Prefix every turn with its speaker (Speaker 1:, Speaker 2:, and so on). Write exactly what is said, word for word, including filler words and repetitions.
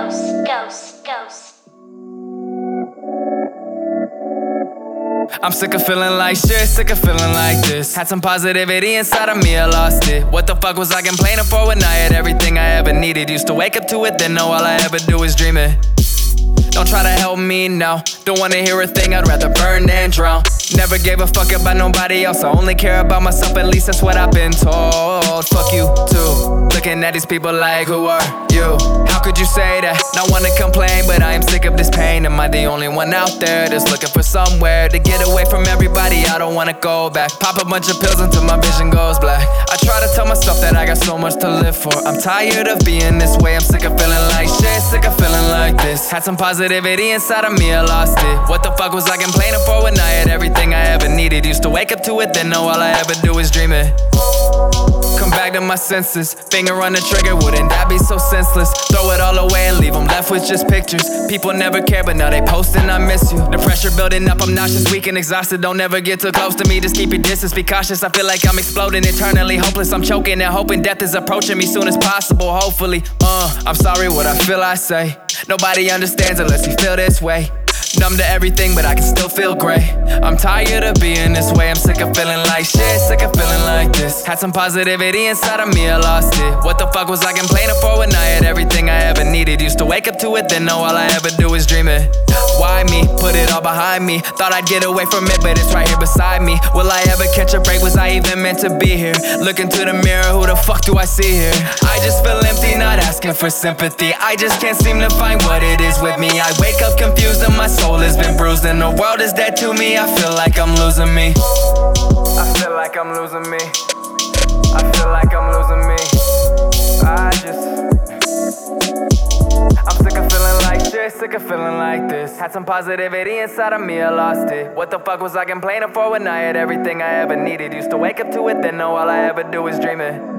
Speaker 1: ghost, ghost, ghost.
Speaker 2: I'm sick of feeling like shit, sick of feeling like this. Had some positivity inside of me, I lost it. What the fuck was I complaining for when I had everything I ever needed? Used to wake up to it, then know all I ever do is dream it. Don't try to help me now. Don't wanna hear a thing, I'd rather burn than drown. Never gave a fuck about nobody else, I only care about myself, at least that's what I've been told. Fuck you too, looking at these people like, who are you? How could you say that? Not wanna complain, but I am sick of this pain. Am I the only one out there that's looking for somewhere to get away from everybody? I don't wanna go back. Pop a bunch of pills until my vision goes black. I try to tell myself that I got so much to live for. I'm tired of being this way, I'm sick of feeling like shit, sick of feeling like this. Had some positivity inside of me, I lost it. What the fuck was I complaining for when I had everything I ever needed? Used to wake up to it, then know all I ever do is dream it. Come back to my senses, finger on the trigger, wouldn't that be so senseless? Throw it all away and leave them left with just pictures. People never care, but now they posting I miss you. The pressure building up, I'm nauseous, weak and exhausted. Don't ever get too close to me, just keep your distance, be cautious. I feel like I'm exploding, eternally hopeless. I'm choking and hoping death is approaching me soon as possible, hopefully. Uh, I'm sorry what I feel I say. Nobody understands unless you feel this way. Numb to everything, but I can still feel great. I'm tired of being this way, I'm sick of feeling like shit, sick of feeling like this. Had some positivity inside of me, I lost it. What the fuck was I complaining for when I had everything I ever needed? Used to wake up to it, then know all I ever do is dream it. Why me? Put it all behind me. Thought I'd get away from it, but it's right here beside me. Will I ever catch a break? Was I even meant to be here? Look into the mirror, who the fuck do I see here? I just feel empty, not asking for sympathy. I just can't seem to find what it is with me. I wake up confused and my soul has been bruised and the world is dead to me. I feel like I'm losing me. I feel like I'm losing me. I feel like I'm losing me. I just I'm sick of feeling like shit, sick of feeling like this. Had some positivity inside of me, I lost it. What the fuck was I complaining for when I had everything I ever needed? Used to wake up to it, then know all I ever do is dream it.